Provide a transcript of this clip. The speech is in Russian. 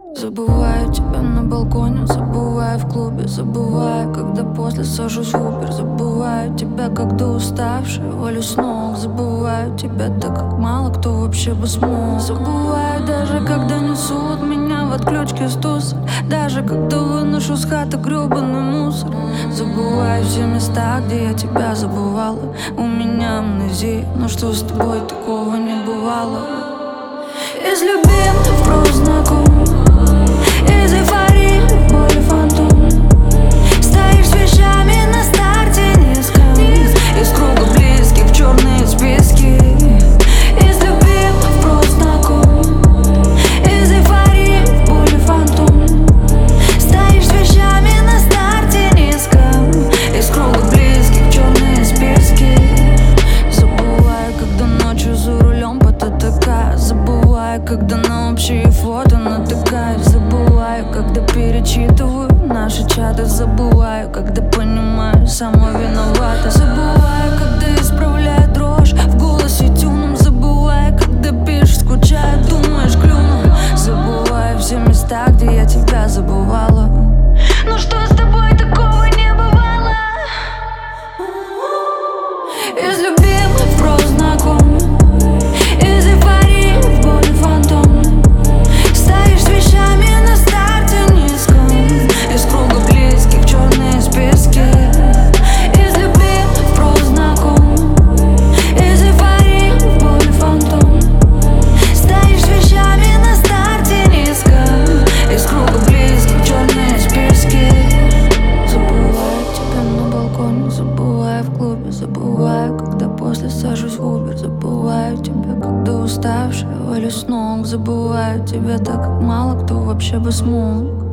Забываю тебя на балконе, забываю в клубе, забываю, когда после сажусь в Uber. Забываю тебя, когда уставшая, валю с ног. Забываю тебя так, как мало кто вообще бы смог. Забываю даже, когда несут меня в отключке с туса, даже когда выношу с хаты гребаный мусор. Забываю все места, где я тебя забывала. У меня амнезия, но что с тобой такого не бывало. Из любимых просто знакомых, из эйфории в боли фантом. Стоишь с вещами на старте низко, из круга близких в черные списки. Из любимых просто знакомых, из эйфории в боли фантом. Стоишь с вещами на старте низко, из круга близких в черные списки. Забываю, когда ночью за рулем по ТТК. Забываю, когда на общие фото натыкаюсь. Забываю, когда перечитываю наши чаты. Забываю, когда понимаю, сама виновата. Забываю, когда исправляю дрожь в голосе тюном. Забываю, когда пишешь, скучаю, думаешь, клюну. Забываю все места, где я тебя забывала. Ну что с тобой такого не бывало? Из любимых просто знакомых, из эйфории в боли фантом. Стоишь с вещами на старте низко, из круга близких в черные списки. Из любимых просто знакомых, из эйфории в боли фантом. Стоишь с вещами на старте низко, из круга близких в черные списки. Забываю тебя на балконе, забываю в клубе. Забываю, когда после сажусь в Uber. Забываю тебя, когда уставшая, валю с ног. Забываю тебя так, как мало кто вообще бы смог.